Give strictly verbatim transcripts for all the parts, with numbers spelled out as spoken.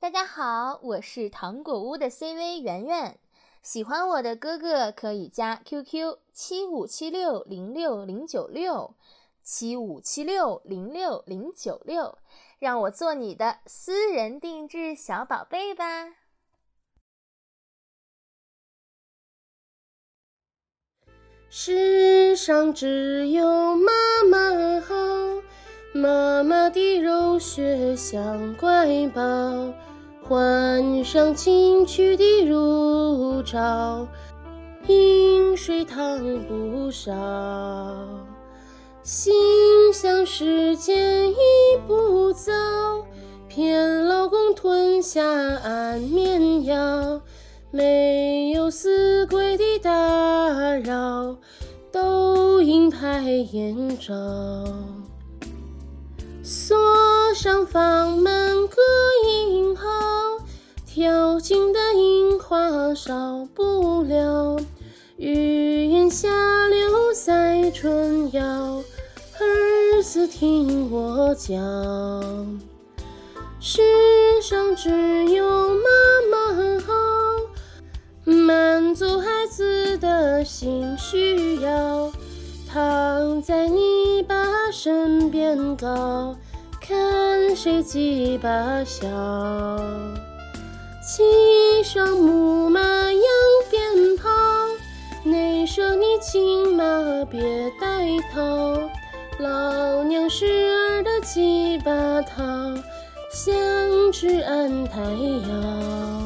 大家好，我是糖果屋的 C V 圆圆，喜欢我的哥哥可以加 Q Q 七五七六零六零九六 七五七六零六零九六，让我做你的私人定制小宝贝吧。 世上只有妈妈好，妈妈的柔血像瑰宝，换上清曲的如照，饮水汤不少。心想世间已不早，骗老公吞下安眠药，没有死鬼的打扰，都因拍眼照。锁上房门隔音好，跳进的樱花少不了，余韵下流在春药，儿子听我讲。世上只有妈妈好，满足孩子的性需要，躺在你爸身边高，看谁几把笑。骑上木马扬鞭炮，内舍你亲妈别带套，老娘是儿的几把套，想吃安胎药。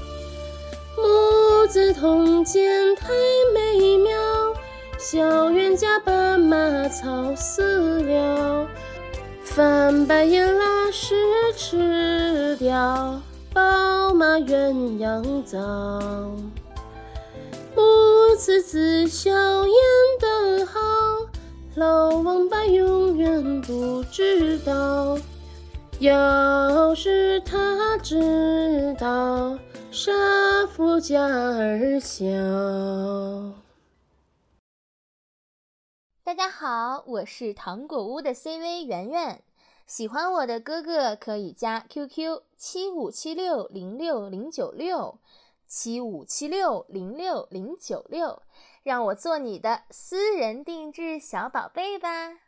母子同见太美妙，小冤家把马操死了，翻白眼拉屎吃掉，宝马鸳鸯澡。母子自笑演得好，老王八永远不知道，要是他知道，杀父家儿小。 大家好，我是糖果屋的 C V 圆圆，喜欢我的哥哥可以加 Q Q 七五七六零六零九六 七五七六零六零九六，让我做你的私人定制小宝贝吧。